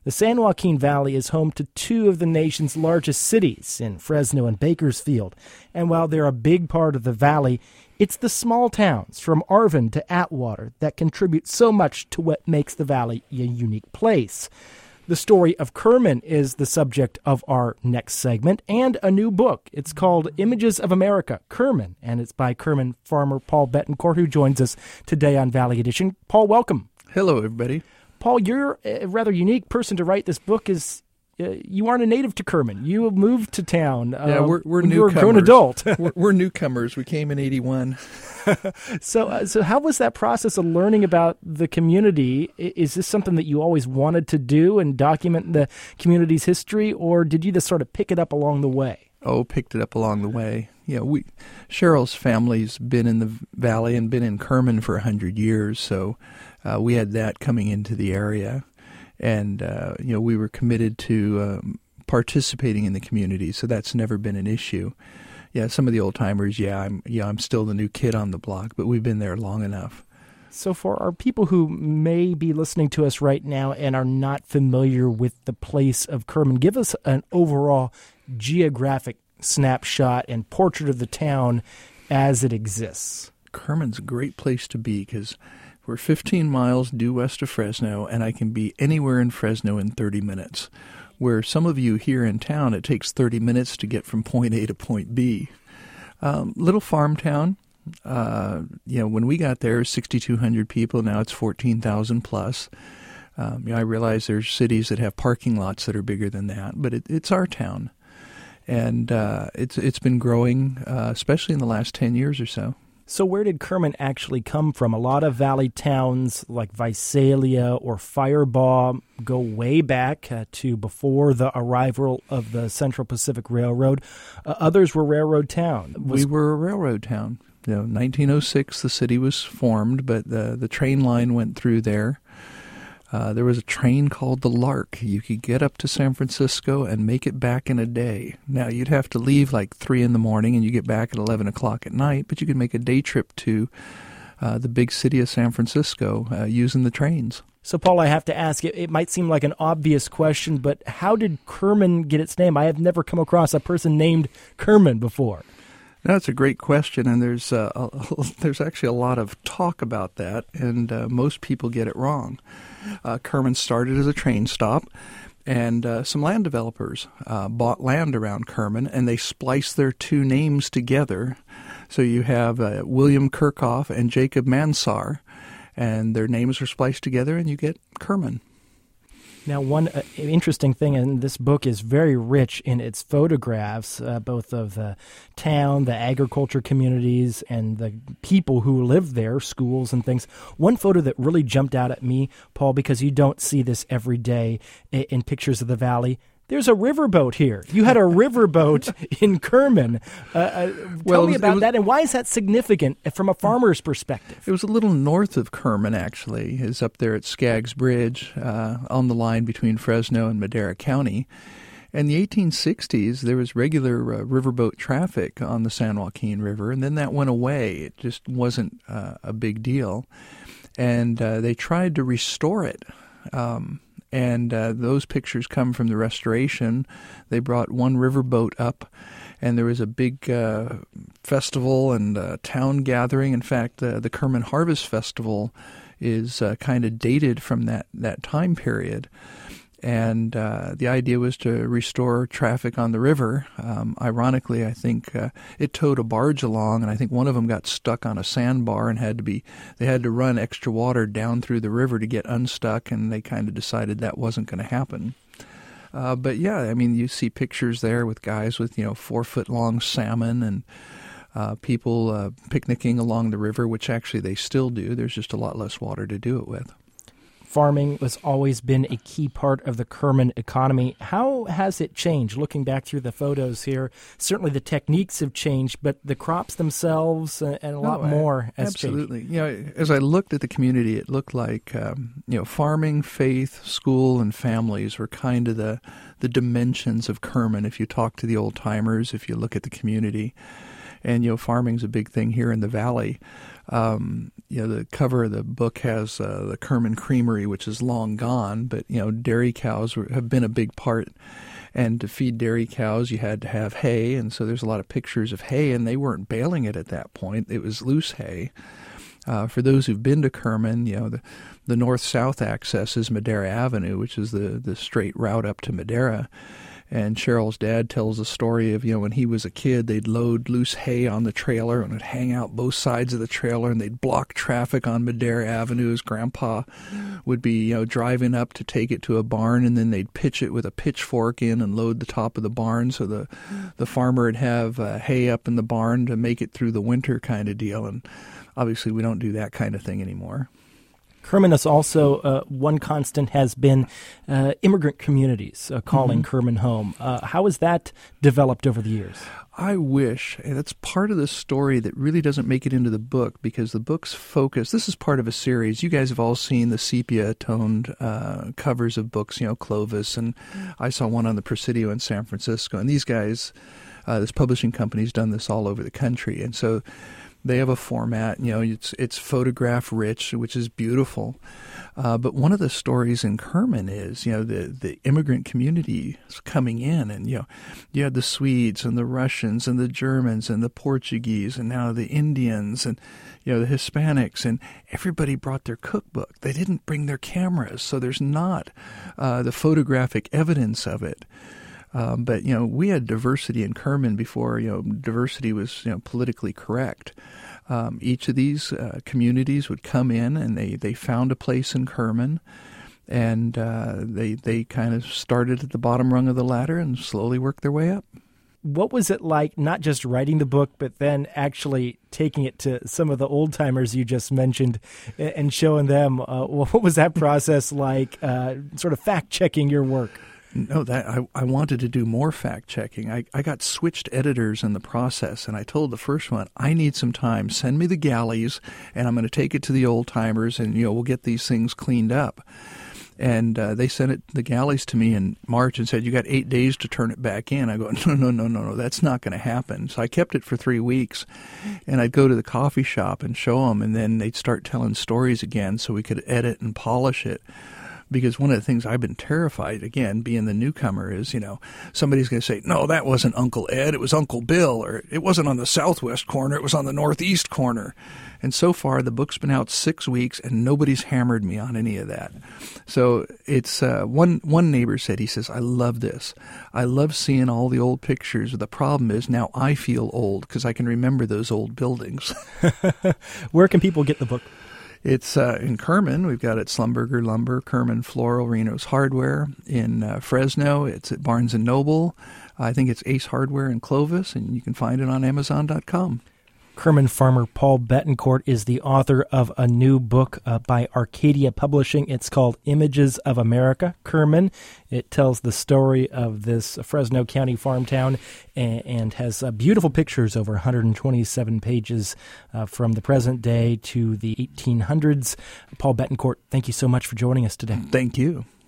The San Joaquin Valley is home to two of the nation's largest cities, in Fresno and Bakersfield. And while they're a big part of the valley, it's the small towns from Arvin to Atwater that contribute so much to what makes the valley a unique place. The story of Kerman is the subject of our next segment, and a new book. It's called Images of America, Kerman, and it's by Kerman farmer Paul Betancourt, who joins us today on Valley Edition. Paul, welcome. Hello, everybody. Paul, you're a rather unique person to write this book. You aren't a native to Kerman. You moved to town. We're newcomers. You were a grown adult. we're newcomers. We came in 81. So how was that process of learning about the community? Is this something that you always wanted to do and document the community's history, or did you just sort of pick it up along the way? Oh, picked it up along the way. Cheryl's family's been in the valley and been in Kerman for 100 years, so we had that coming into the area. And, we were committed to participating in the community, so that's never been an issue. Yeah, some of the old-timers, I'm still the new kid on the block, but we've been there long enough. So for our people who may be listening to us right now and are not familiar with the place of Kerman, give us an overall geographic snapshot and portrait of the town as it exists. Kerman's a great place to be because we're 15 miles due west of Fresno, and I can be anywhere in Fresno in 30 minutes. Where some of you here in town, it takes 30 minutes to get from point A to point B. Little farm town. When we got there, 6,200 people. Now it's 14,000 plus. I realize there's cities that have parking lots that are bigger than that, but it's our town. And it's been growing, especially in the last 10 years or so. So where did Kerman actually come from? A lot of valley towns like Visalia or Firebaugh go way back to before the arrival of the Central Pacific Railroad. Others were railroad towns. We were a railroad town. 1906 the city was formed, but the train line went through there. There was a train called the Lark. You could get up to San Francisco and make it back in a day. Now, you'd have to leave like 3 in the morning and you get back at 11 o'clock at night, but you could make a day trip to the big city of San Francisco using the trains. So, Paul, I have to ask, it might seem like an obvious question, but how did Kerman get its name? I have never come across a person named Kerman before. That's a great question, and there's actually a lot of talk about that, and most people get it wrong. Kerman started as a train stop, and some land developers bought land around Kerman, and they spliced their two names together. So you have William Kirchhoff and Jacob Mansar, and their names are spliced together, and you get Kerman. Now, one interesting thing in this book is very rich in its photographs, both of the town, the agriculture communities, and the people who live there, schools and things. One photo that really jumped out at me, Paul, because you don't see this every day in pictures of the valley, there's a riverboat here. You had a riverboat in Kerman. Tell me about that, and why is that significant from a farmer's perspective? It was a little north of Kerman, actually. It's up there at Skaggs Bridge on the line between Fresno and Madera County. In the 1860s, there was regular riverboat traffic on the San Joaquin River, and then that went away. It just wasn't a big deal. And they tried to restore it. And those pictures come from the restoration. They brought one riverboat up, and there was a big festival and town gathering. In fact, the Kerman Harvest Festival is kind of dated from that time period. And the idea was to restore traffic on the river. Ironically, I think it towed a barge along, and I think one of them got stuck on a sandbar and they had to run extra water down through the river to get unstuck, and they kind of decided that wasn't going to happen. But yeah, I mean, you see pictures there with guys with 4-foot-long salmon and people picnicking along the river, which actually they still do. There's just a lot less water to do it with. Farming has always been a key part of the Kerman economy. How has it changed? Looking back through the photos here, certainly the techniques have changed, but the crops themselves and a lot more has absolutely changed. Absolutely. As I looked at the community, it looked like farming, faith, school, and families were kind of the dimensions of Kerman. If you talk to the old timers, if you look at the community. And, farming's a big thing here in the valley. The cover of the book has the Kerman Creamery, which is long gone, but, dairy cows have been a big part. And to feed dairy cows, you had to have hay, and so there's a lot of pictures of hay, and they weren't baling it at that point. It was loose hay. For those who've been to Kerman, the north-south access is Madera Avenue, which is the straight route up to Madera. And Cheryl's dad tells a story of, when he was a kid, they'd load loose hay on the trailer and it'd hang out both sides of the trailer, and they'd block traffic on Madera Avenue as Grandpa would be, driving up to take it to a barn, and then they'd pitch it with a pitchfork in and load the top of the barn so the farmer would have hay up in the barn to make it through the winter kind of deal. And obviously we don't do that kind of thing anymore. Kerman is also, one constant has been immigrant communities calling Kerman home. How has that developed over the years? I wish, and that's part of the story that really doesn't make it into the book, because the book's focus, this is part of a series. You guys have all seen the sepia-toned covers of books, Clovis, and I saw one on the Presidio in San Francisco. And these guys, this publishing company's done this all over the country. And so they have a format, it's photograph rich, which is beautiful. But one of the stories in Kerman is, the immigrant community is coming in, and, you had the Swedes and the Russians and the Germans and the Portuguese and now the Indians and, the Hispanics, and everybody brought their cookbook. They didn't bring their cameras, so there's not the photographic evidence of it. But, we had diversity in Kerman before, diversity was, politically correct. Each of these communities would come in, and they found a place in Kerman, and they kind of started at the bottom rung of the ladder and slowly worked their way up. What was it like, not just writing the book, but then actually taking it to some of the old-timers you just mentioned and showing them? What was that process like, sort of fact-checking your work? No, I wanted to do more fact-checking. I got switched editors in the process, and I told the first one, I need some time. Send me the galleys, and I'm going to take it to the old-timers, and, we'll get these things cleaned up. And they sent the galleys to me in March and said, you got 8 days to turn it back in. I go, no, that's not going to happen. So I kept it for 3 weeks, and I'd go to the coffee shop and show them, and then they'd start telling stories again so we could edit and polish it. Because one of the things I've been terrified, again, being the newcomer, is, somebody's going to say, no, that wasn't Uncle Ed, it was Uncle Bill, or it wasn't on the southwest corner, it was on the northeast corner. And so far, the book's been out 6 weeks, and nobody's hammered me on any of that. So it's one neighbor said, he says, I love this. I love seeing all the old pictures. The problem is now I feel old because I can remember those old buildings. Where can people get the book? It's in Kerman. We've got it at Slumberger Lumber, Kerman Floral, Reno's Hardware. In Fresno, it's at Barnes & Noble. I think it's Ace Hardware in Clovis, and you can find it on Amazon.com. Kerman farmer Paul Betancourt is the author of a new book by Arcadia Publishing. It's called Images of America, Kerman. It tells the story of this Fresno County farm town and has beautiful pictures, over 127 pages from the present day to the 1800s. Paul Betancourt, thank you so much for joining us today. Thank you.